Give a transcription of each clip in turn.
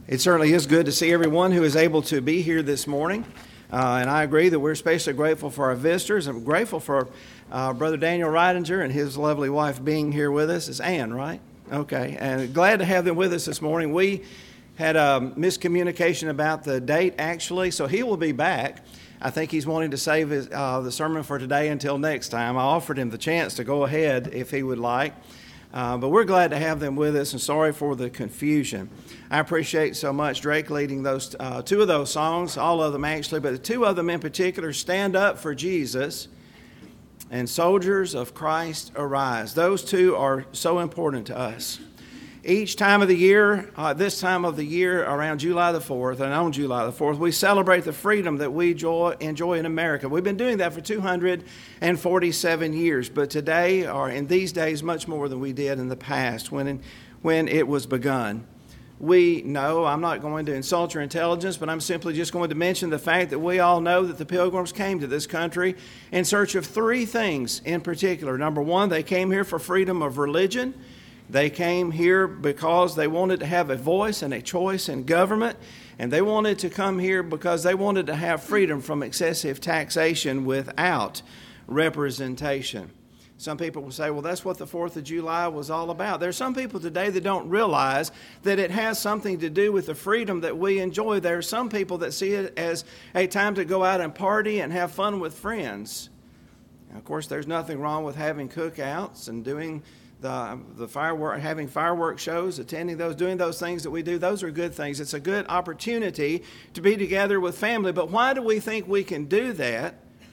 It certainly is good to see everyone who is able to be here this morning. And I agree that we're especially grateful for our visitors. I'm grateful for Brother Daniel Ridinger and his lovely wife being here with us. It's Ann, right? Okay. And glad to have them with us this morning. We had a miscommunication about the date, actually, so he will be back. I think he's wanting to save the sermon for today until next time. I offered him the chance to go ahead if he would like. But we're glad to have them with us, and sorry for the confusion. I appreciate so much Drake leading those two of those songs, all of them actually, but the two of them in particular, Stand Up for Jesus and Soldiers of Christ Arise. Those two are so important to us. Each time of the year, this time of the year around July the 4th, and on July the 4th, we celebrate the freedom that we enjoy in America. We've been doing that for 247 years, but today, or in these days, much more than we did in the past when it was begun. We know, I'm not going to insult your intelligence, but I'm simply just going to mention the fact that we all know that the Pilgrims came to this country in search of three things in particular. Number one, they came here for freedom of religion. They came here because they wanted to have a voice and a choice in government, and they wanted to come here because they wanted to have freedom from excessive taxation without representation. Some people will say, well, that's what the 4th of July was all about. There are some people today that don't realize that it has something to do with the freedom that we enjoy. There are some people that see it as a time to go out and party and have fun with friends. Now, of course, there's nothing wrong with having cookouts and doing the firework, having firework shows, attending those, doing those things that we do. Those are good things. It's a good opportunity to be together with family. But why do we think we can do that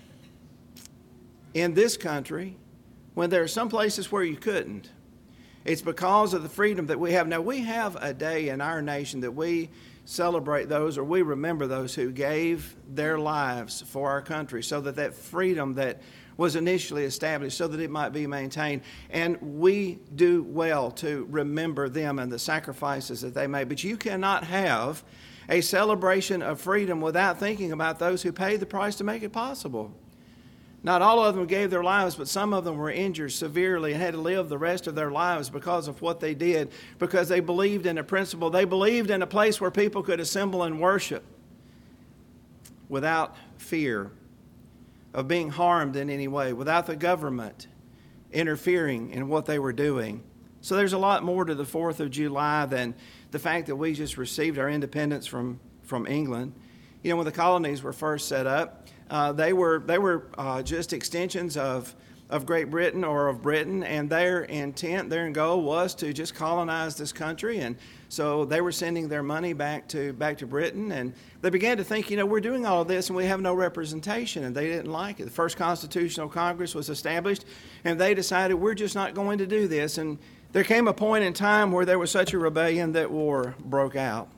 in this country when there are some places where you couldn't? It's because of the freedom that we have. Now, we have a day in our nation that we celebrate those, or we remember those who gave their lives for our country so that that freedom that was initially established so that it might be maintained. And we do well to remember them and the sacrifices that they made. But you cannot have a celebration of freedom without thinking about those who paid the price to make it possible. Not all of them gave their lives, but some of them were injured severely and had to live the rest of their lives because of what they did, because they believed in a principle. They believed in a place where people could assemble and worship without fear of being harmed in any way, without the government interfering in what they were doing. So there's a lot more to the 4th of July than the fact that we just received our independence from England. You know, when the colonies were first set up, they were just extensions of Great Britain or of Britain, and their intent, their goal was to just colonize this country. And so they were sending their money back to Britain, and they began to think, you know, we're doing all of this and we have no representation, and they didn't like it. The first Constitutional Congress was established, and they decided we're just not going to do this. And there came a point in time where there was such a rebellion that war broke out.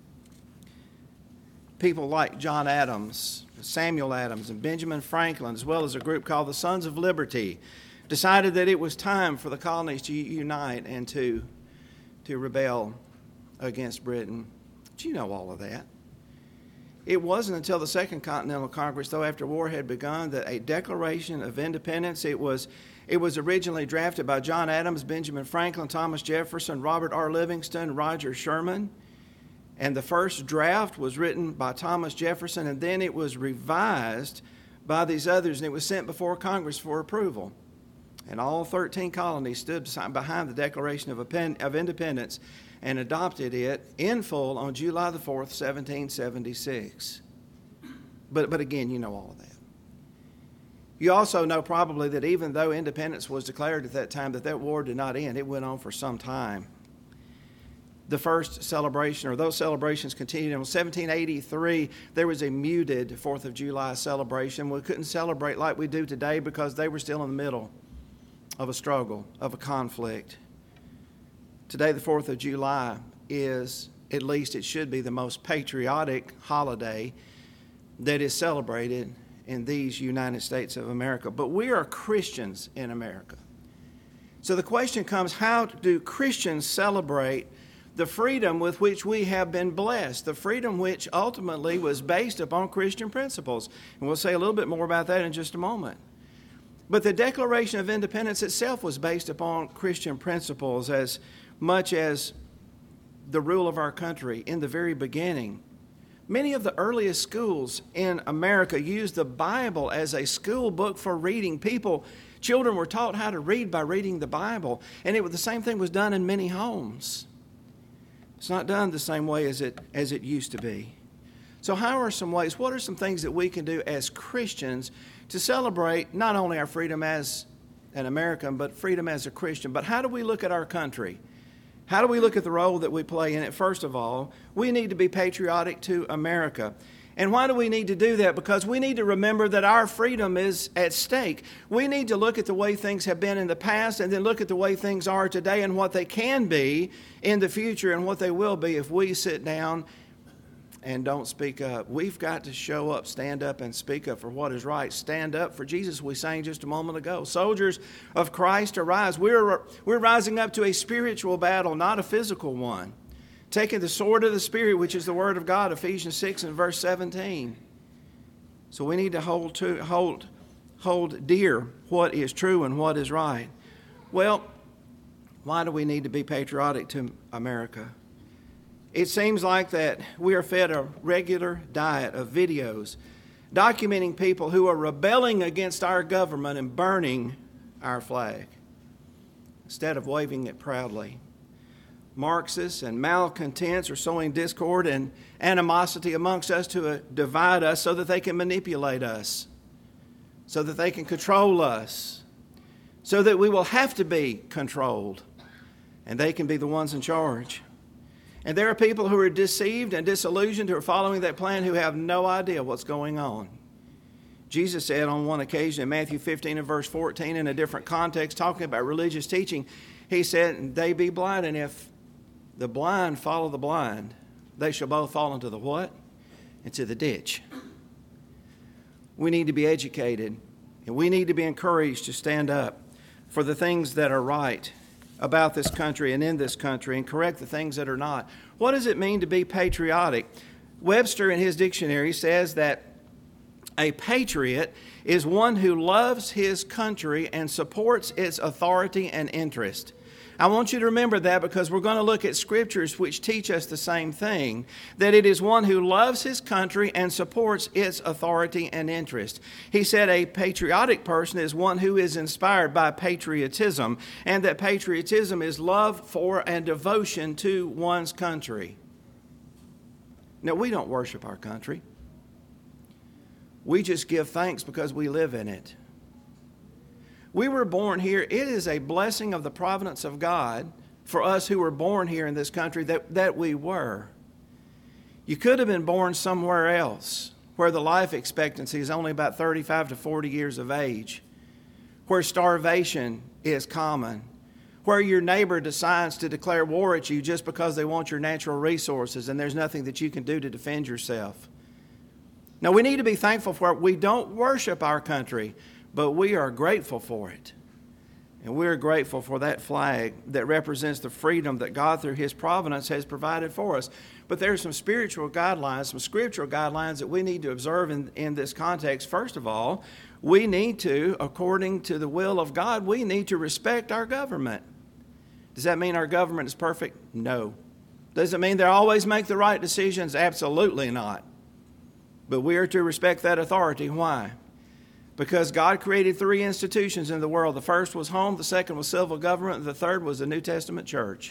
People like John Adams, Samuel Adams, and Benjamin Franklin, as well as a group called the Sons of Liberty, decided that it was time for the colonies to unite and to rebel against Britain. But you know all of that. It wasn't until the Second Continental Congress, though, after war had begun, that a Declaration of Independence, it was originally drafted by John Adams, Benjamin Franklin, Thomas Jefferson, Robert R. Livingston, Roger Sherman. And the first draft was written by Thomas Jefferson, and then it was revised by these others, and it was sent before Congress for approval. And all 13 colonies stood behind the Declaration of Independence and adopted it in full on July the 4th, 1776. But again, you know all of that. You also know probably that even though independence was declared at that time, that war did not end. It went on for some time. The first celebration, or those celebrations continued. In 1783, there was a muted 4th of July celebration. We couldn't celebrate like we do today because they were still in the middle of a struggle, of a conflict. Today, the 4th of July is, at least it should be, the most patriotic holiday that is celebrated in these United States of America. But we are Christians in America. So the question comes, how do Christians celebrate the freedom with which we have been blessed, the freedom which ultimately was based upon Christian principles? And we'll say a little bit more about that in just a moment. But the Declaration of Independence itself was based upon Christian principles as much as the rule of our country in the very beginning, many of the earliest schools in America used the Bible as a school book for reading. Children were taught how to read by reading the Bible, and the same thing was done in many homes. It's not done the same way as it used to be. So what are some things that we can do as Christians to celebrate not only our freedom as an American, but freedom as a Christian? But how do we look at our country? How do we look at the role that we play in it? First of all, we need to be patriotic to America. And why do we need to do that? Because we need to remember that our freedom is at stake. We need to look at the way things have been in the past and then look at the way things are today and what they can be in the future and what they will be if we sit down and don't speak up. We've got to show up, stand up, and speak up for what is right. Stand up for Jesus, we sang just a moment ago. Soldiers of Christ, arise. We're rising up to a spiritual battle, not a physical one. Taking the sword of the Spirit, which is the Word of God, Ephesians 6 and verse 17. So we need to hold dear what is true and what is right. Well, why do we need to be patriotic to America? It seems like that we are fed a regular diet of videos documenting people who are rebelling against our government and burning our flag instead of waving it proudly. Marxists and malcontents are sowing discord and animosity amongst us to divide us so that they can manipulate us, so that they can control us, so that we will have to be controlled, and they can be the ones in charge. And there are people who are deceived and disillusioned who are following that plan who have no idea what's going on. Jesus said on one occasion in Matthew 15 and verse 14 in a different context, talking about religious teaching, he said, "They be blind, and if the blind follow the blind, they shall both fall into the what? Into the ditch." We need to be educated, and we need to be encouraged to stand up for the things that are right about this country and in this country and correct the things that are not. What does it mean to be patriotic? Webster in his dictionary says that a patriot is one who loves his country and supports its authority and interest. I want you to remember that because we're going to look at scriptures which teach us the same thing, that it is one who loves his country and supports its authority and interest. He said a patriotic person is one who is inspired by patriotism, and that patriotism is love for and devotion to one's country. Now, we don't worship our country. We just give thanks because we live in it. We were born here. It is a blessing of the providence of God for us who were born here in this country that we were. You could have been born somewhere else where the life expectancy is only about 35 to 40 years of age, where starvation is common, where your neighbor decides to declare war at you just because they want your natural resources and there's nothing that you can do to defend yourself. Now, we need to be thankful for it. We don't worship our country, but we are grateful for it. And we're grateful for that flag that represents the freedom that God, through His providence, has provided for us. But there are some spiritual guidelines, some scriptural guidelines that we need to observe in this context. First of all, we need to, according to the will of God, we need to respect our government. Does that mean our government is perfect? No. Does it mean they always make the right decisions? Absolutely not. But we are to respect that authority. Why? Because God created 3 institutions in the world. The first was home, the second was civil government, and the third was the New Testament church.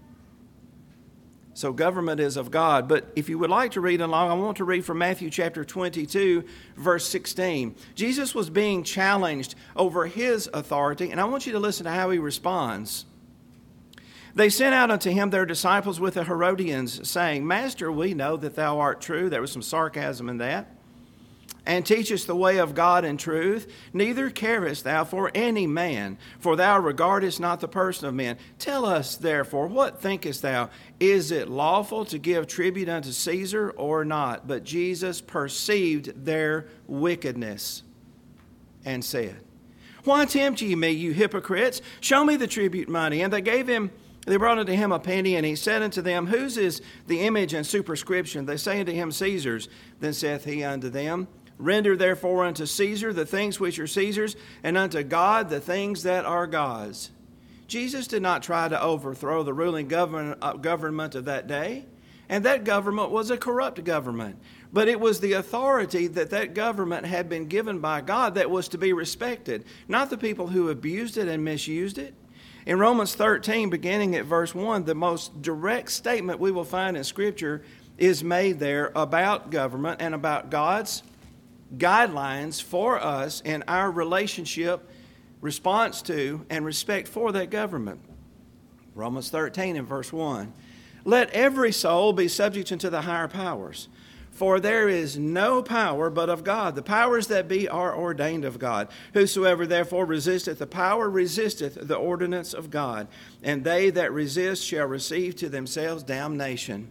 So government is of God. But if you would like to read along, I want to read from Matthew chapter 22, verse 16. Jesus was being challenged over His authority, and I want you to listen to how He responds. They sent out unto Him their disciples with the Herodians, saying, Master, we know that Thou art true. There was some sarcasm in that. And teachest the way of God in truth. Neither carest Thou for any man, for Thou regardest not the person of men. Tell us, therefore, what thinkest Thou? Is it lawful to give tribute unto Caesar or not? But Jesus perceived their wickedness and said, Why tempt ye me, you hypocrites? Show me the tribute money. And they brought unto him a penny, and he said unto them, Whose is the image and superscription? They say unto him, Caesar's. Then saith he unto them, Render therefore unto Caesar the things which are Caesar's, and unto God the things that are God's. Jesus did not try to overthrow the ruling government of that day, and that government was a corrupt government. But it was the authority that government had been given by God that was to be respected, not the people who abused it and misused it. In Romans 13, beginning at verse 1, the most direct statement we will find in Scripture is made there about government and about God's guidelines for us in our relationship, response to, and respect for that government. Romans 13 and verse 1. Let every soul be subject unto the higher powers, for there is no power but of God. The powers that be are ordained of God. Whosoever therefore resisteth the power resisteth the ordinance of God, and they that resist shall receive to themselves damnation.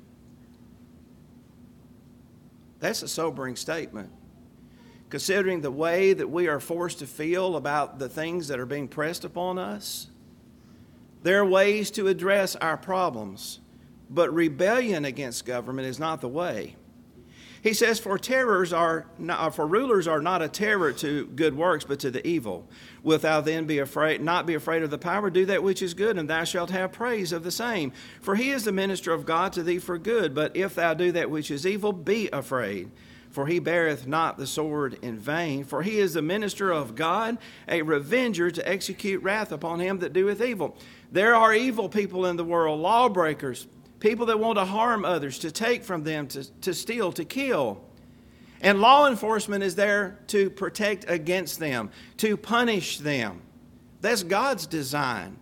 That's a sobering statement, considering the way that we are forced to feel about the things that are being pressed upon us. There are ways to address our problems, but rebellion against government is not the way. He says, for rulers are not a terror to good works, but to the evil. Wilt thou then not be afraid of the power? Do that which is good, and thou shalt have praise of the same. For he is the minister of God to thee for good. But if thou do that which is evil, be afraid. For he beareth not the sword in vain. For he is the minister of God, a revenger to execute wrath upon him that doeth evil. There are evil people in the world, lawbreakers, people that want to harm others, to take from them, to steal, to kill. And law enforcement is there to protect against them, to punish them. That's God's design.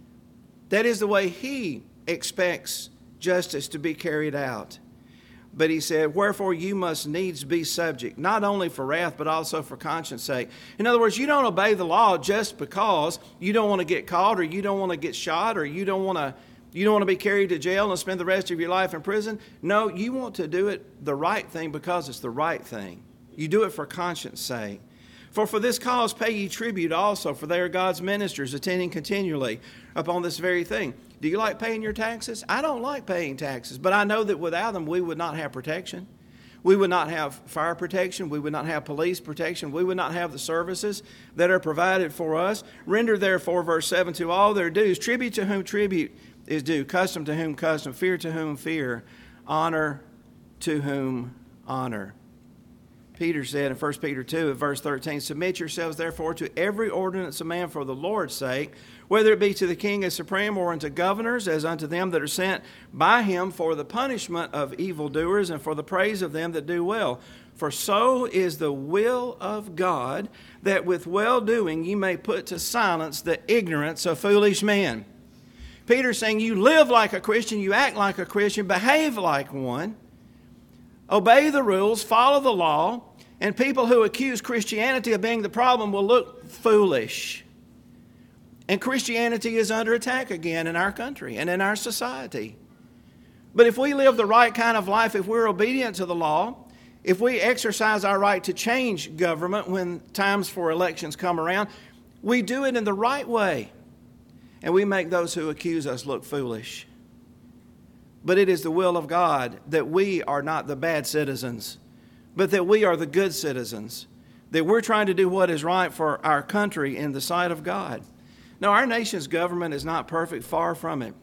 That is the way He expects justice to be carried out. But He said, wherefore you must needs be subject, not only for wrath, but also for conscience sake. In other words, you don't obey the law just because you don't want to get caught, or you don't want to get shot, or you don't want to be carried to jail and spend the rest of your life in prison. No, you want to do it the right thing because it's the right thing. You do it for conscience sake. For this cause pay ye tribute also, for they are God's ministers, attending continually upon this very thing. Do you like paying your taxes? I don't like paying taxes, but I know that without them we would not have protection. We would not have fire protection. We would not have police protection. We would not have the services that are provided for us. Render therefore, verse 7, to all their dues, tribute to whom tribute is due, custom to whom custom, fear to whom fear, honor to whom honor. Peter said in 1 Peter 2 at verse 13, submit yourselves therefore to every ordinance of man for the Lord's sake, whether it be to the king as supreme, or unto governors, as unto them that are sent by him for the punishment of evildoers and for the praise of them that do well. For so is the will of God, that with well-doing ye may put to silence the ignorance of foolish men. Peter's saying you live like a Christian, you act like a Christian, behave like one, obey the rules, follow the law, and people who accuse Christianity of being the problem will look foolish. And Christianity is under attack again in our country and in our society. But if we live the right kind of life, if we're obedient to the law, if we exercise our right to change government when times for elections come around, we do it in the right way. And we make those who accuse us look foolish. But it is the will of God that we are not the bad citizens, but that we are the good citizens, that we're trying to do what is right for our country in the sight of God. Now, our nation's government is not perfect, far from it.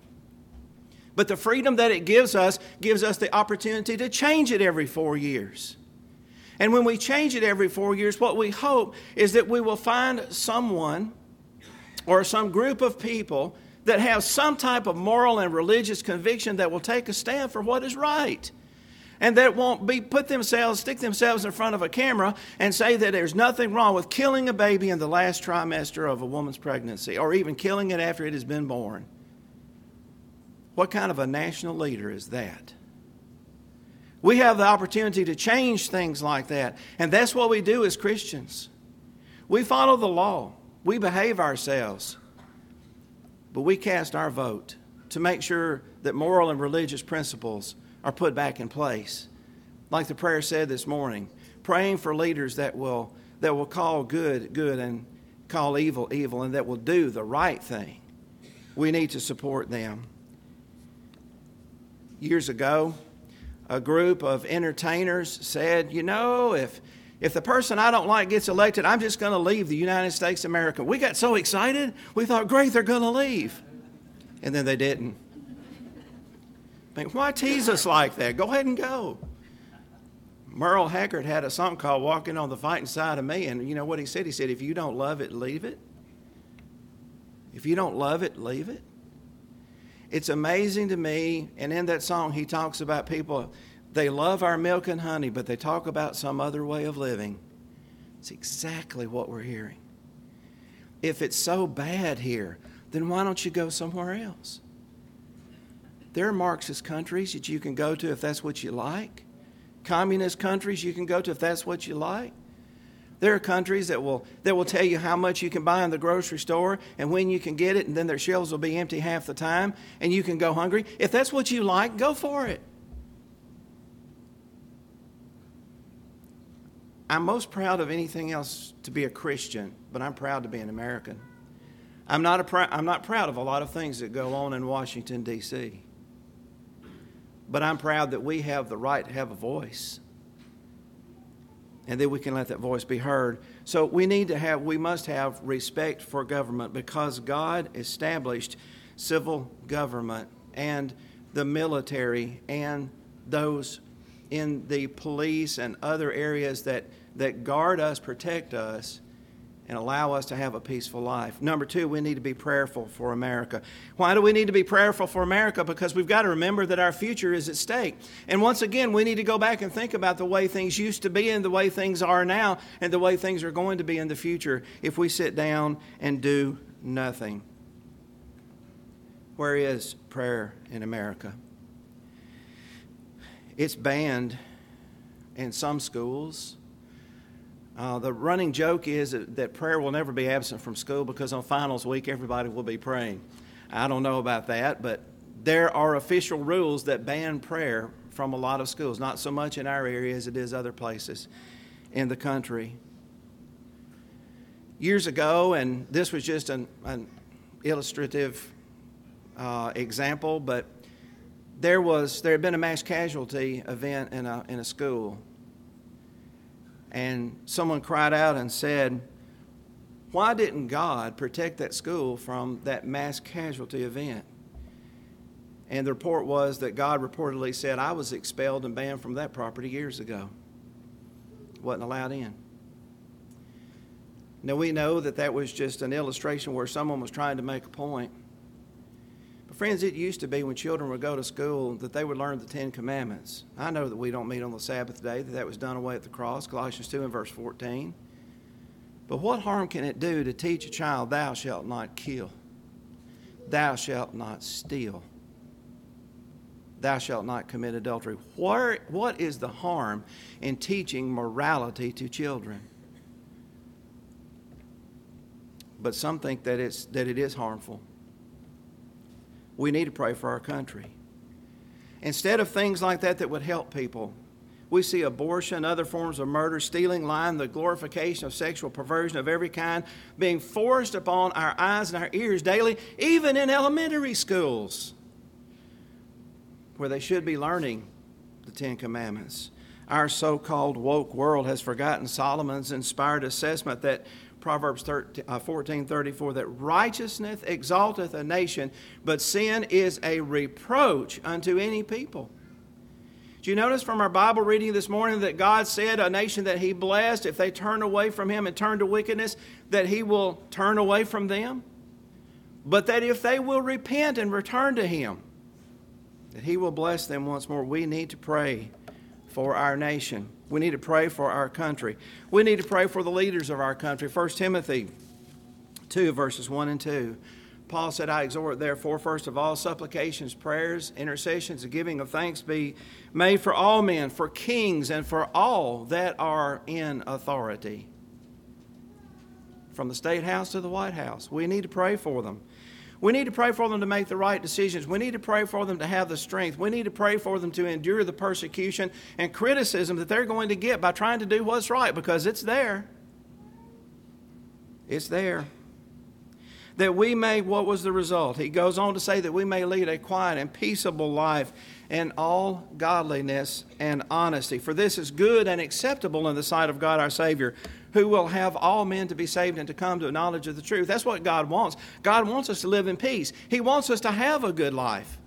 But the freedom that it gives us the opportunity to change it every 4 years. And when we change it every 4 years, what we hope is that we will find someone or some group of people that have some type of moral and religious conviction that will take a stand for what is right. And that won't stick themselves in front of a camera and say that there's nothing wrong with killing a baby in the last trimester of a woman's pregnancy, or even killing it after it has been born. What kind of a national leader is that? We have the opportunity to change things like that. And that's what we do as Christians. We follow the law. We behave ourselves. But we cast our vote to make sure that moral and religious principles are put back in place. Like the prayer said this morning, praying for leaders that will call good, good, and call evil, evil, and that will do the right thing. We need to support them. Years ago, a group of entertainers said, if the person I don't like gets elected, I'm just going to leave the United States of America. We got so excited, we thought, great, they're going to leave. And then they didn't. I mean, why tease us like that? Go ahead and go. Merle Haggard had a song called Walking on the Fighting Side of Me. And you know what he said? He said, if you don't love it, leave it. If you don't love it, leave it. It's amazing to me. And in that song, he talks about people, they love our milk and honey, but they talk about some other way of living. It's exactly what we're hearing. If it's so bad here, then why don't you go somewhere else? There are Marxist countries that you can go to if that's what you like. Communist countries you can go to if that's what you like. There are countries that will tell you how much you can buy in the grocery store and when you can get it, and then their shelves will be empty half the time, and you can go hungry. If that's what you like, go for it. I'm most proud of anything else to be a Christian, but I'm proud to be an American. I'm not proud of a lot of things that go on in Washington, D.C., but I'm proud that we have the right to have a voice and that we can let that voice be heard. So we must have respect for government because God established civil government and the military and those in the police and other areas that guard us, protect us, and allow us to have a peaceful life. Number two, we need to be prayerful for America. Why do we need to be prayerful for America? Because we've got to remember that our future is at stake. And once again, we need to go back and think about the way things used to be and the way things are now and the way things are going to be in the future if we sit down and do nothing. Where is prayer in America? It's banned in some schools. The running joke is that prayer will never be absent from school because on finals week everybody will be praying. I don't know about that, but there are official rules that ban prayer from a lot of schools, not so much in our area as it is other places in the country. Years ago, and this was just an illustrative example, but there had been a mass casualty event in a school. And someone cried out and said, why didn't God protect that school from that mass casualty event? And the report was that God reportedly said, I was expelled and banned from that property years ago. Wasn't allowed in. Now we know that was just an illustration where someone was trying to make a point. But friends, it used to be when children would go to school that they would learn the Ten Commandments. I know that we don't meet on the Sabbath day, that was done away at the cross, Colossians 2 and verse 14. But what harm can it do to teach a child, thou shalt not kill, thou shalt not steal, thou shalt not commit adultery? What is the harm in teaching morality to children? But some think that it is harmful. We need to pray for our country. Instead of things like that would help people, we see abortion, other forms of murder, stealing, lying, the glorification of sexual perversion of every kind being forced upon our eyes and our ears daily, even in elementary schools, where they should be learning the Ten Commandments. Our so-called woke world has forgotten Solomon's inspired assessment that Proverbs 14:34, that righteousness exalteth a nation, but sin is a reproach unto any people. Do you notice from our Bible reading this morning that God said a nation that He blessed, if they turn away from Him and turn to wickedness, that He will turn away from them? But that if they will repent and return to Him, that He will bless them once more. We need to pray for our nation. We need to pray for our country. We need to pray for the leaders of our country. 1 Timothy 2, verses 1 and 2. Paul said, I exhort, therefore, first of all, supplications, prayers, intercessions, and giving of thanks be made for all men, for kings, and for all that are in authority. From the State House to the White House, we need to pray for them. We need to pray for them to make the right decisions. We need to pray for them to have the strength. We need to pray for them to endure the persecution and criticism that they're going to get by trying to do what's right, because it's there. It's there. that we may, what was the result? He goes on to say that we may lead a quiet and peaceable life in all godliness and honesty. For this is good and acceptable in the sight of God our Savior, who will have all men to be saved and to come to a knowledge of the truth. That's what God wants. God wants us to live in peace. He wants us to have a good life.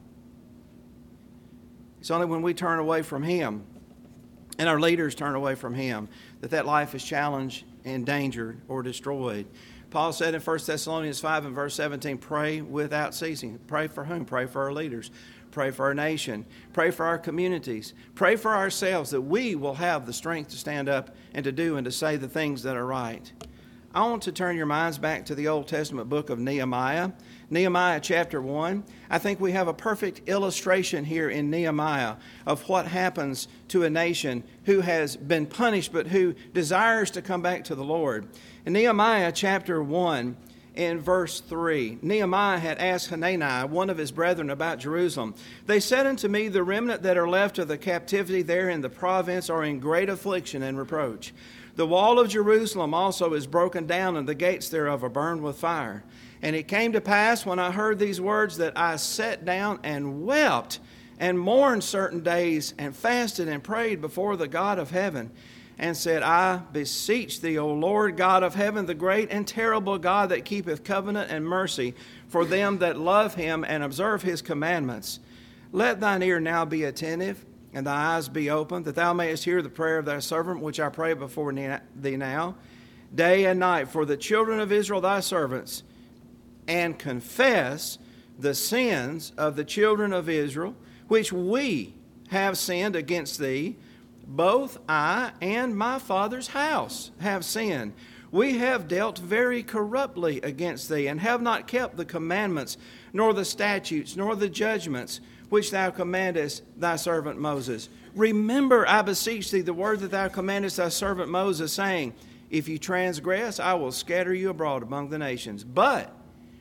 It's only when we turn away from Him and our leaders turn away from Him that life is challenged, endangered, or destroyed. Paul said in 1 Thessalonians 5 and verse 17, pray without ceasing. Pray for whom? Pray for our leaders. Pray for our nation. Pray for our communities. Pray for ourselves that we will have the strength to stand up and to do and to say the things that are right. I want to turn your minds back to the Old Testament book of Nehemiah. Nehemiah chapter 1. I think we have a perfect illustration here in Nehemiah of what happens to a nation who has been punished but who desires to come back to the Lord. In Nehemiah chapter 1, in verse 3, Nehemiah had asked Hanani, one of his brethren, about Jerusalem. They said unto me, the remnant that are left of the captivity there in the province are in great affliction and reproach. The wall of Jerusalem also is broken down, and the gates thereof are burned with fire. And it came to pass, when I heard these words, that I sat down and wept and mourned certain days, and fasted and prayed before the God of heaven, and said, I beseech thee, O Lord God of heaven, the great and terrible God that keepeth covenant and mercy for them that love him and observe his commandments. Let thine ear now be attentive, and thy eyes be open, that thou mayest hear the prayer of thy servant, which I pray before thee now, day and night, for the children of Israel thy servants, and confess the sins of the children of Israel, which we have sinned against thee. Both I and my father's house have sinned. We have dealt very corruptly against thee, and have not kept the commandments, nor the statutes, nor the judgments, which thou commandest thy servant Moses. Remember, I beseech thee, the word that thou commandest thy servant Moses, saying, if you transgress, I will scatter you abroad among the nations. But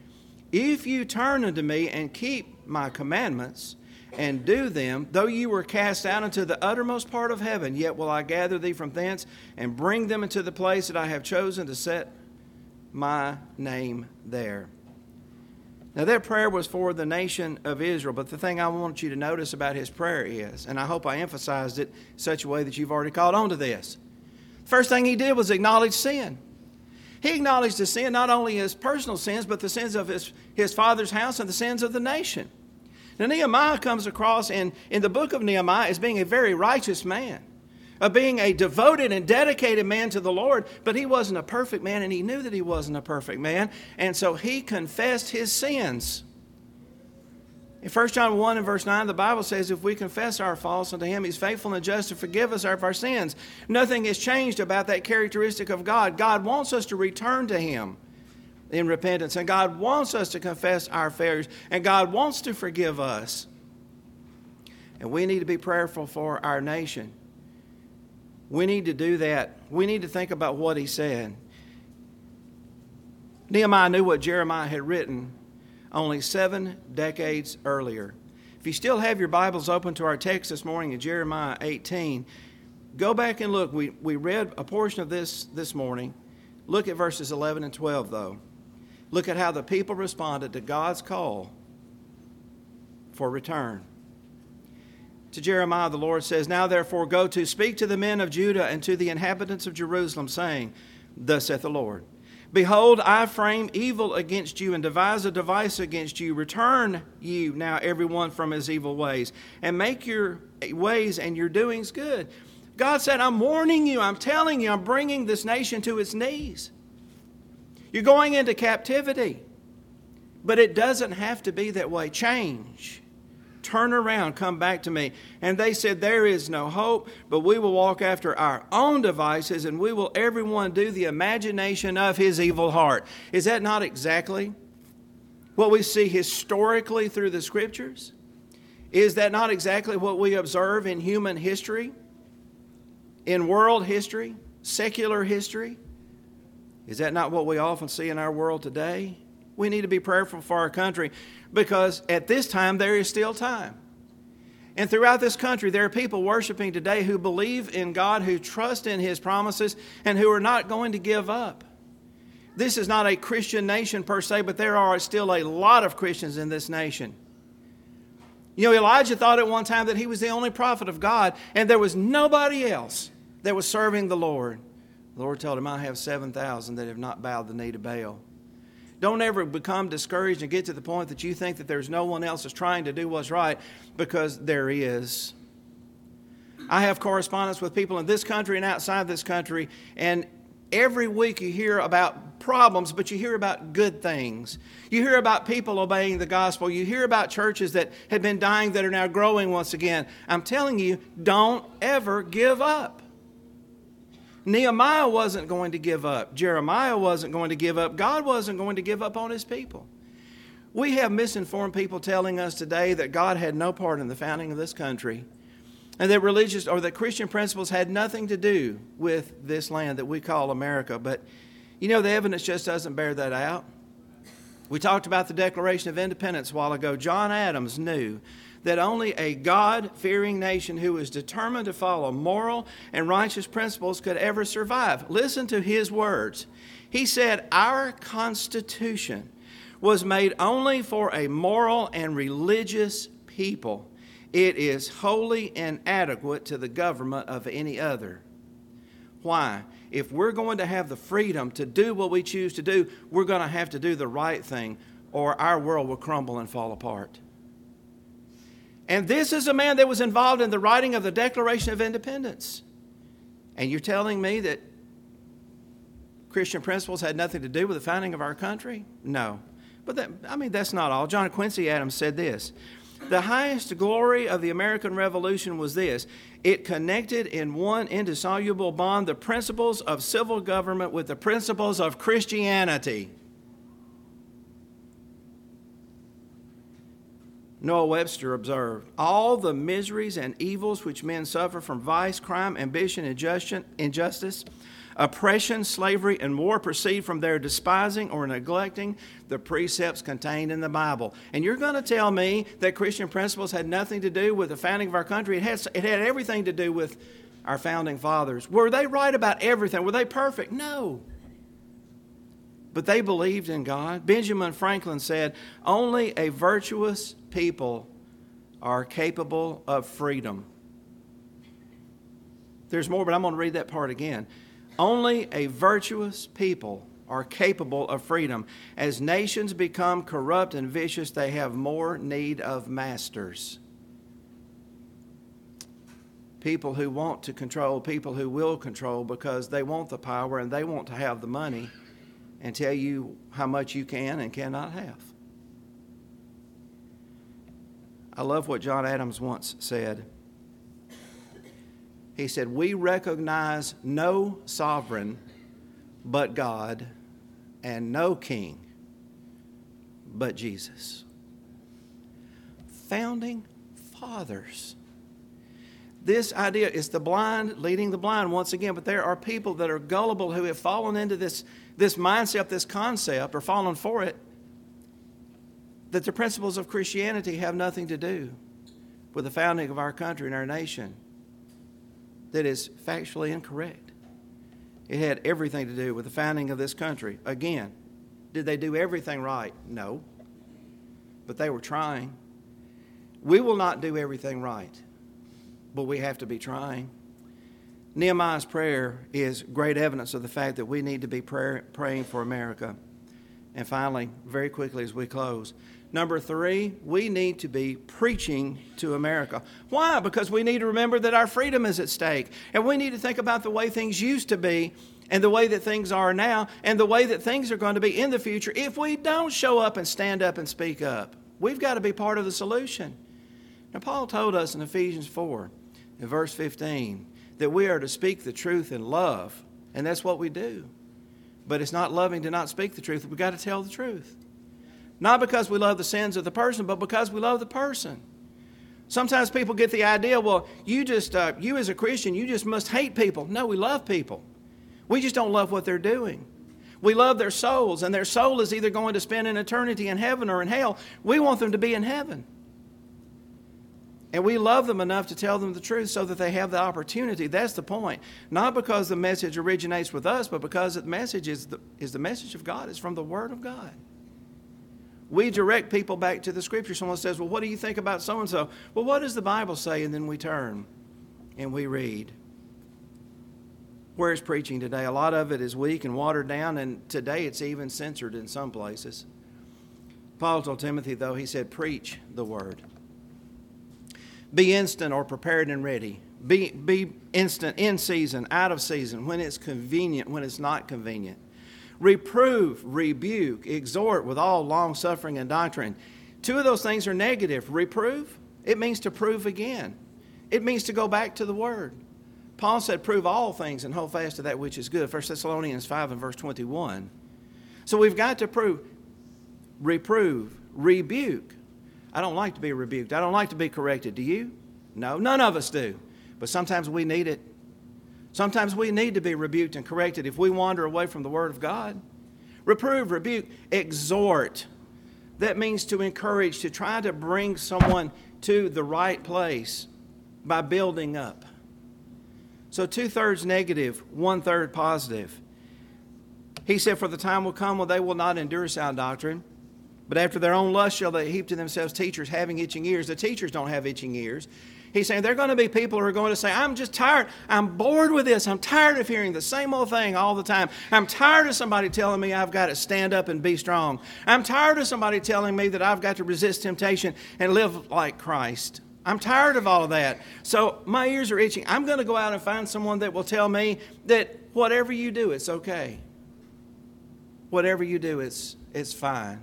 if you turn unto me and keep my commandments, and do them, though you were cast out into the uttermost part of heaven, yet will I gather thee from thence, and bring them into the place that I have chosen to set my name there. Now that prayer was for the nation of Israel, but the thing I want you to notice about his prayer is, and I hope I emphasized it in such a way that you've already caught on to this. First thing he did was acknowledge sin. He acknowledged the sin, not only his personal sins, but the sins of his father's house and the sins of the nation. Now, Nehemiah comes across in the book of Nehemiah as being a very righteous man, of being a devoted and dedicated man to the Lord, but he wasn't a perfect man, and he knew that he wasn't a perfect man, and so he confessed his sins. In 1 John 1 and verse 9, the Bible says, if we confess our faults unto him, he's faithful and just to forgive us of our sins. Nothing has changed about that characteristic of God. God wants us to return to him in repentance, and God wants us to confess our failures, and God wants to forgive us. And we need to be prayerful for our nation. We need to do that. We need to think about what he said. Nehemiah knew what Jeremiah had written only 7 decades earlier. If you still have your Bibles open to our text this morning in Jeremiah 18, go back and look. We read a portion of this morning. Look at verses 11 and 12, though. Look at how the people responded to God's call for return. To Jeremiah, the Lord says, now therefore go to speak to the men of Judah and to the inhabitants of Jerusalem, saying, thus saith the Lord, behold, I frame evil against you and devise a device against you. Return you now every one from his evil ways, and make your ways and your doings good. God said, I'm warning you, I'm telling you, I'm bringing this nation to its knees. You're going into captivity. But it doesn't have to be that way. Change. Turn around. Come back to me. And they said, there is no hope, but we will walk after our own devices, and we will everyone do the imagination of his evil heart. Is that not exactly what we see historically through the Scriptures? Is that not exactly what we observe in human history? In world history? Secular history? Is that not what we often see in our world today? We need to be prayerful for our country, because at this time there is still time. And throughout this country there are people worshiping today who believe in God, who trust in his promises, and who are not going to give up. This is not a Christian nation per se, but there are still a lot of Christians in this nation. You know, Elijah thought at one time that he was the only prophet of God, and there was nobody else that was serving the Lord. The Lord told him, I have 7,000 that have not bowed the knee to Baal. Don't ever become discouraged and get to the point that you think that there's no one else that's trying to do what's right, because there is. I have correspondence with people in this country and outside this country, and every week you hear about problems, but you hear about good things. You hear about people obeying the gospel. You hear about churches that had been dying that are now growing once again. I'm telling you, don't ever give up. Nehemiah wasn't going to give up. Jeremiah wasn't going to give up. God wasn't going to give up on His people. We have misinformed people telling us today that God had no part in the founding of this country, and that religious or that Christian principles had nothing to do with this land that we call America. But, you know, the evidence just doesn't bear that out. We talked about the Declaration of Independence a while ago. John Adams knew that only a God-fearing nation who was determined to follow moral and righteous principles could ever survive. Listen to his words. He said, our Constitution was made only for a moral and religious people. It is wholly inadequate to the government of any other. Why? If we're going to have the freedom to do what we choose to do, we're going to have to do the right thing, or our world will crumble and fall apart. And this is a man that was involved in the writing of the Declaration of Independence. And you're telling me that Christian principles had nothing to do with the founding of our country? No. But that's not all. John Quincy Adams said this: the highest glory of the American Revolution was this: it connected in one indissoluble bond the principles of civil government with the principles of Christianity. Noah Webster observed, all the miseries and evils which men suffer from vice, crime, ambition, injustice, oppression, slavery, and war proceed from their despising or neglecting the precepts contained in the Bible. And you're going to tell me that Christian principles had nothing to do with the founding of our country? It had everything to do with our founding fathers. Were they right about everything? Were they perfect? No. But they believed in God. Benjamin Franklin said, only a virtuous people are capable of freedom. There's more, but I'm going to read that part again. Only a virtuous people are capable of freedom. As nations become corrupt and vicious, they have more need of masters. People who want to control, people who will control because they want the power and they want to have the money and tell you how much you can and cannot have. I love what John Adams once said. He said, we recognize no sovereign but God and no king but Jesus. Founding fathers. This idea is the blind leading the blind once again, but there are people that are gullible who have fallen into this mindset, this concept, or fallen for it, that the principles of Christianity have nothing to do with the founding of our country and our nation. That is factually incorrect. It had everything to do with the founding of this country. Again, did they do everything right? No. But they were trying. We will not do everything right, but we have to be trying. Nehemiah's prayer is great evidence of the fact that we need to be praying for America. And finally, very quickly as we close, number 3, we need to be preaching to America. Why? Because we need to remember that our freedom is at stake. And we need to think about the way things used to be and the way that things are now and the way that things are going to be in the future if we don't show up and stand up and speak up. We've got to be part of the solution. Now, Paul told us in Ephesians 4, in verse 15, that we are to speak the truth in love, and that's what we do. But it's not loving to not speak the truth. We've got to tell the truth. Not because we love the sins of the person, but because we love the person. Sometimes people get the idea, well, you as a Christian, you just must hate people. No, we love people. We just don't love what they're doing. We love their souls, and their soul is either going to spend an eternity in heaven or in hell. We want them to be in heaven. And we love them enough to tell them the truth so that they have the opportunity. That's the point. Not because the message originates with us, but because the message is the message of God. It's from the Word of God. We direct people back to the Scripture. Someone says, well, what do you think about so-and-so? Well, what does the Bible say? And then we turn and we read. Where is preaching today? A lot of it is weak and watered down, and today it's even censored in some places. Paul told Timothy, though, he said, preach the Word. Be instant or prepared and ready. Be instant, in season, out of season, when it's convenient, when it's not convenient. Reprove, rebuke, exhort with all long-suffering and doctrine. Two of those things are negative. Reprove, it means to prove again. It means to go back to the Word. Paul said, prove all things and hold fast to that which is good. 1 Thessalonians 5 and verse 21. So we've got to prove, reprove, rebuke. I don't like to be rebuked. I don't like to be corrected. Do you? No, none of us do. But sometimes we need it. Sometimes we need to be rebuked and corrected if we wander away from the Word of God. Reprove, rebuke, exhort. That means to encourage, to try to bring someone to the right place by building up. So 2/3 negative, 1/3 positive. He said, for the time will come when they will not endure sound doctrine, but after their own lust shall they heap to themselves teachers having itching ears. The teachers don't have itching ears. He's saying there are going to be people who are going to say, I'm just tired. I'm bored with this. I'm tired of hearing the same old thing all the time. I'm tired of somebody telling me I've got to stand up and be strong. I'm tired of somebody telling me that I've got to resist temptation and live like Christ. I'm tired of all of that. So my ears are itching. I'm going to go out and find someone that will tell me that whatever you do, it's okay. Whatever you do, it's fine.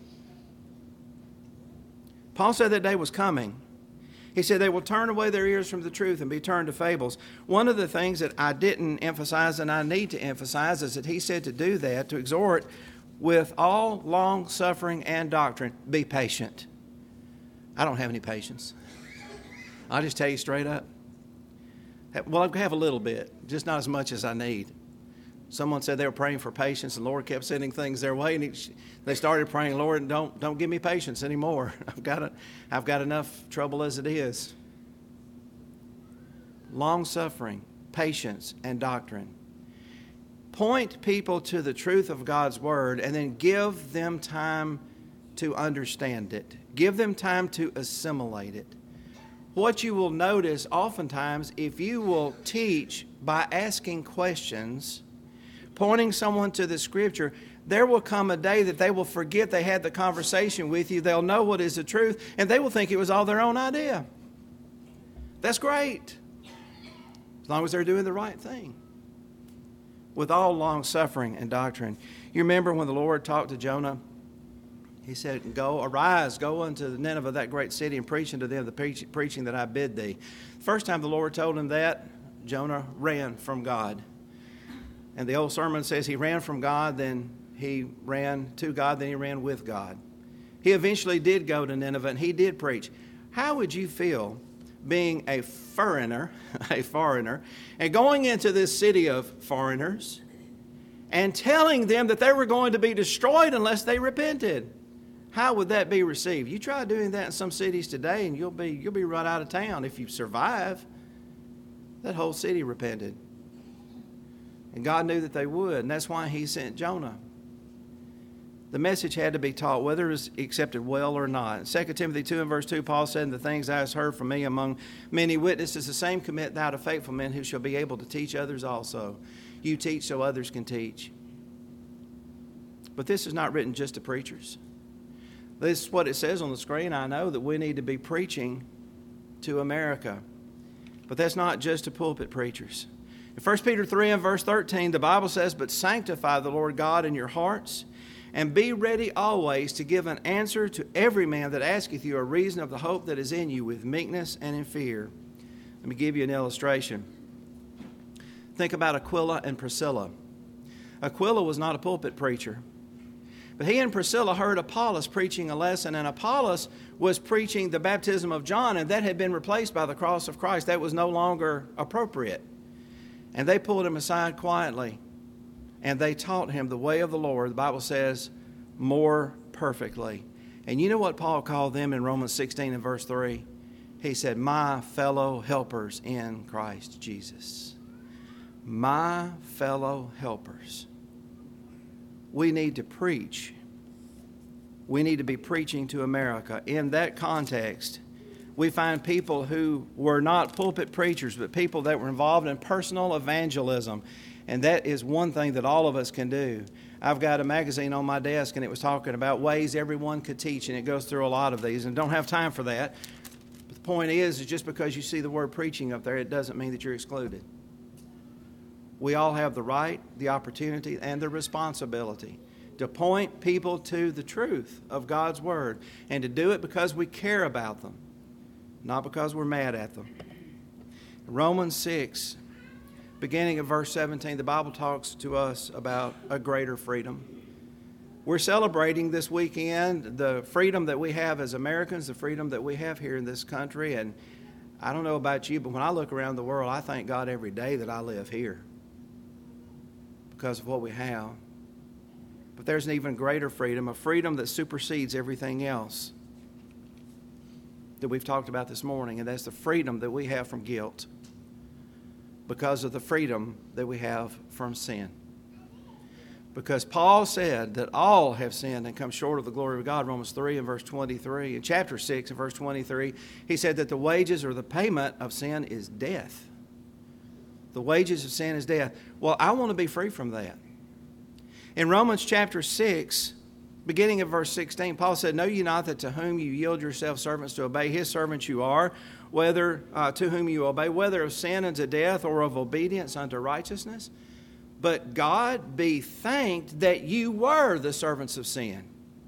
Paul said that day was coming. He said they will turn away their ears from the truth and be turned to fables. One of the things that I didn't emphasize and I need to emphasize is that he said to do that, to exhort with all long suffering and doctrine. Be patient. I don't have any patience. I'll just tell you straight up. Well, I have a little bit, just not as much as I need. Someone said they were praying for patience, and the Lord kept sending things their way, and they started praying, Lord, don't give me patience anymore. I've got enough trouble as it is. Long suffering, patience, and doctrine. Point people to the truth of God's Word, and then give them time to understand it. Give them time to assimilate it. What you will notice oftentimes, if you will teach by asking questions, pointing someone to the Scripture, there will come a day that they will forget they had the conversation with you. They'll know what is the truth, and they will think it was all their own idea. That's great, as long as they're doing the right thing. With all long suffering and doctrine. You remember when the Lord talked to Jonah? He said, arise, go unto Nineveh, that great city, and preach unto them the preaching that I bid thee. First time the Lord told him that, Jonah ran from God. And the old sermon says he ran from God, then he ran to God, then he ran with God. He eventually did go to Nineveh, and he did preach. How would you feel being a foreigner, and going into this city of foreigners and telling them that they were going to be destroyed unless they repented? How would that be received? You try doing that in some cities today, and you'll be right out of town. If you survive, that whole city repented. And God knew that they would, and that's why he sent Jonah. The message had to be taught, whether it was accepted well or not. 2 Timothy 2 and verse 2, Paul said, "And the things thou hast heard from me among many witnesses, the same commit thou to faithful men who shall be able to teach others also." You teach so others can teach. But this is not written just to preachers. This is what it says on the screen. I know that we need to be preaching to America. But that's not just to pulpit preachers. In 1 Peter 3 and verse 13, the Bible says, "But sanctify the Lord God in your hearts, and be ready always to give an answer to every man that asketh you a reason of the hope that is in you with meekness and in fear." Let me give you an illustration. Think about Aquila and Priscilla. Aquila was not a pulpit preacher. But he and Priscilla heard Apollos preaching a lesson, and Apollos was preaching the baptism of John, and that had been replaced by the cross of Christ. That was no longer appropriate. And they pulled him aside quietly, and they taught him the way of the Lord, the Bible says, more perfectly. And you know what Paul called them in Romans 16 and verse 3? He said, my fellow helpers in Christ Jesus. My fellow helpers. We need to preach. We need to be preaching to America. In that context, we find people who were not pulpit preachers, but people that were involved in personal evangelism. And that is one thing that all of us can do. I've got a magazine on my desk, and it was talking about ways everyone could teach, and it goes through a lot of these, and don't have time for that. But the point is just because you see the word preaching up there, it doesn't mean that you're excluded. We all have the right, the opportunity, and the responsibility to point people to the truth of God's Word, and to do it because we care about them, not because we're mad at them. Romans 6, beginning of verse 17, the Bible talks to us about a greater freedom. We're celebrating this weekend the freedom that we have as Americans, the freedom that we have here in this country. And I don't know about you, but when I look around the world, I thank God every day that I live here because of what we have. But there's an even greater freedom, a freedom that supersedes everything else that we've talked about this morning, and that's the freedom that we have from guilt because of the freedom that we have from sin. Because Paul said that all have sinned and come short of the glory of God, Romans 3 and verse 23. In chapter 6 and verse 23, he said that the wages or the payment of sin is death. The wages of sin is death. Well, I want to be free from that. In Romans chapter 6, beginning of verse 16, Paul said, know ye not that to whom you yield yourselves servants to obey, his servants you are, whether to whom you obey, whether of sin unto death or of obedience unto righteousness? But God be thanked that you were the servants of sin,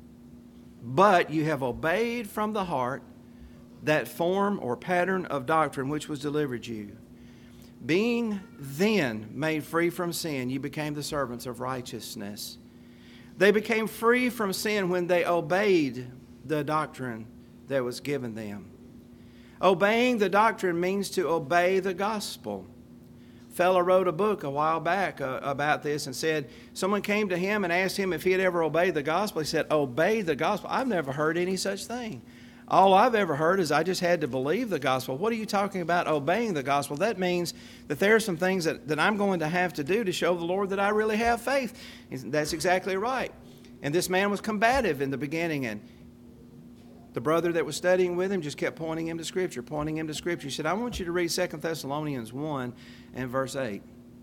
but you have obeyed from the heart that form or pattern of doctrine which was delivered you. Being then made free from sin, you became the servants of righteousness. They became free from sin when they obeyed the doctrine that was given them. Obeying the doctrine means to obey the gospel. A fellow wrote a book a while back about this and said, someone came to him and asked him if he had ever obeyed the gospel. He said, obey the gospel? I've never heard any such thing. All I've ever heard is I just had to believe the gospel. What are you talking about obeying the gospel? That means that there are some things that I'm going to have to do to show the Lord that I really have faith. That's exactly right. And this man was combative in the beginning, and the brother that was studying with him just kept pointing him to Scripture. He said, I want you to read 2 Thessalonians 1 and verse 8.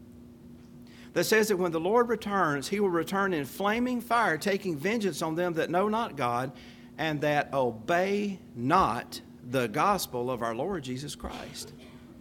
That says that when the Lord returns, he will return in flaming fire, taking vengeance on them that know not God, and that obey not the gospel of our Lord Jesus Christ.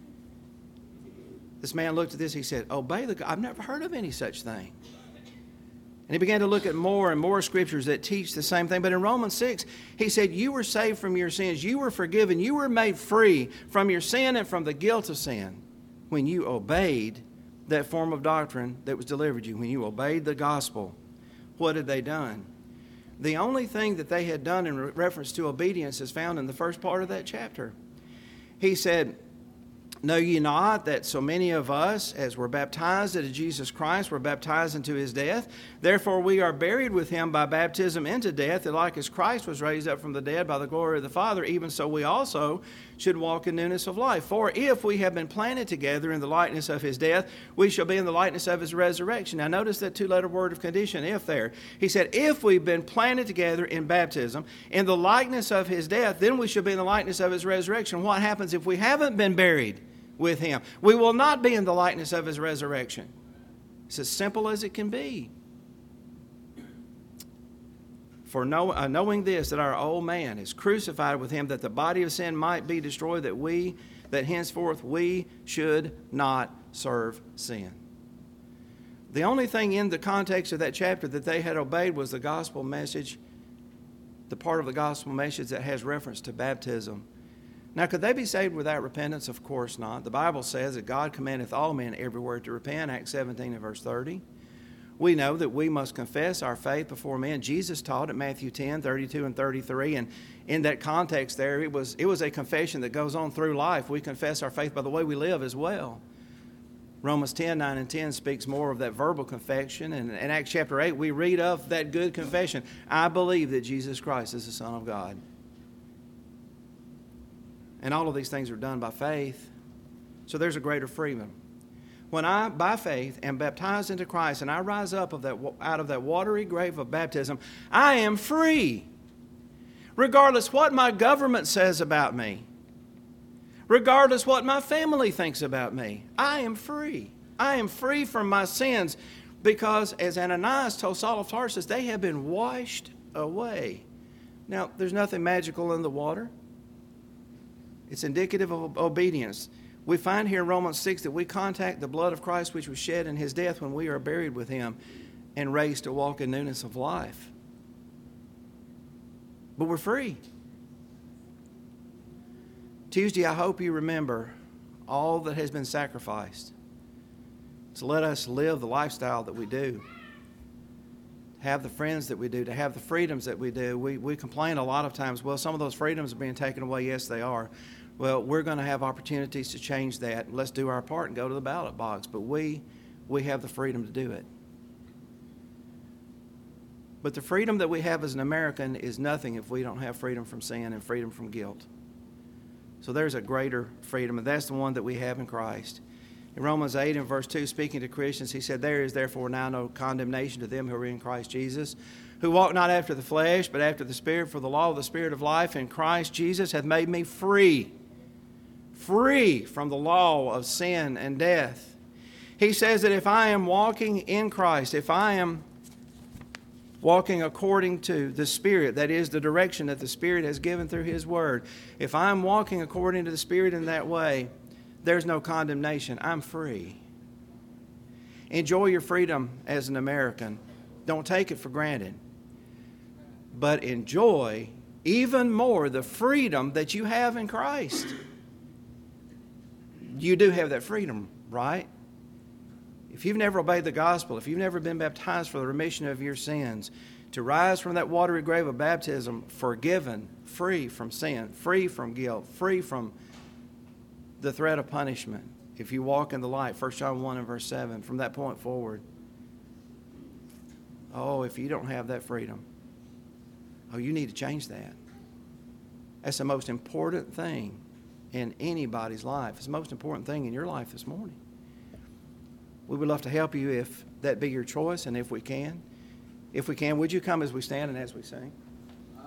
This man looked at this, he said, obey the gospel. I've never heard of any such thing. And he began to look at more and more scriptures that teach the same thing. But in Romans 6, he said, you were saved from your sins. You were forgiven. You were made free from your sin and from the guilt of sin when you obeyed that form of doctrine that was delivered you. When you obeyed the gospel, what had they done? The only thing that they had done in reference to obedience is found in the first part of that chapter. He said, know ye not that so many of us, as were baptized into Jesus Christ, were baptized into his death? Therefore we are buried with him by baptism into death, that like as Christ was raised up from the dead by the glory of the Father, even so we also should walk in newness of life. For if we have been planted together in the likeness of his death, we shall be in the likeness of his resurrection. Now notice that two-letter word of condition, if there. He said, if we've been planted together in baptism, in the likeness of his death, then we shall be in the likeness of his resurrection. What happens if we haven't been buried with him? We will not be in the likeness of his resurrection. It's as simple as it can be. For knowing this, that our old man is crucified with him, that the body of sin might be destroyed, that henceforth we should not serve sin. The only thing in the context of that chapter that they had obeyed was the gospel message, the part of the gospel message that has reference to baptism. Now, could they be saved without repentance? Of course not. The Bible says that God commandeth all men everywhere to repent, Acts 17 and verse 30. We know that we must confess our faith before men. Jesus taught at Matthew 10, 32 and 33, and in that context there, it was a confession that goes on through life. We confess our faith by the way we live as well. Romans 10, 9 and 10 speaks more of that verbal confession, and in Acts chapter 8, we read of that good confession. I believe that Jesus Christ is the Son of God. And all of these things are done by faith. So there's a greater freedom. When I, by faith, am baptized into Christ and I rise up out of that watery grave of baptism, I am free. Regardless what my government says about me, regardless what my family thinks about me, I am free. I am free from my sins because, as Ananias told Saul of Tarsus, they have been washed away. Now, there's nothing magical in the water. It's indicative of obedience. We find here in Romans 6 that we contact the blood of Christ which was shed in his death when we are buried with him and raised to walk in newness of life. But we're free. Tuesday, I hope you remember all that has been sacrificed to let us live the lifestyle that we do, to have the friends that we do, to have the freedoms that we do. We complain a lot of times, well, some of those freedoms are being taken away. Yes, they are. Well, we're going to have opportunities to change that. Let's do our part and go to the ballot box. But we have the freedom to do it. But the freedom that we have as an American is nothing if we don't have freedom from sin and freedom from guilt. So there's a greater freedom, and that's the one that we have in Christ. In Romans 8 and verse 2, speaking to Christians, he said, "There is therefore now no condemnation to them who are in Christ Jesus, who walk not after the flesh, but after the Spirit. For the law of the Spirit of life in Christ Jesus hath made me free from the law of sin and death." He says that if I am walking in Christ, if I am walking according to the Spirit, that is the direction that the Spirit has given through His Word, if I'm walking according to the Spirit in that way, there's no condemnation. I'm free. Enjoy your freedom as an American. Don't take it for granted. But enjoy even more the freedom that you have in Christ. You do have that freedom, right? If you've never obeyed the gospel, if you've never been baptized for the remission of your sins, to rise from that watery grave of baptism forgiven, free from sin, free from guilt, free from the threat of punishment, if you walk in the light, 1 John 1 and verse 7, from that point forward. Oh, if you don't have that freedom, you need to change that. That's the most important thing in anybody's life. It's the most important thing in your life this morning. We would love to help you if that be your choice, and if we can. If we can, would you come as we stand and as we sing?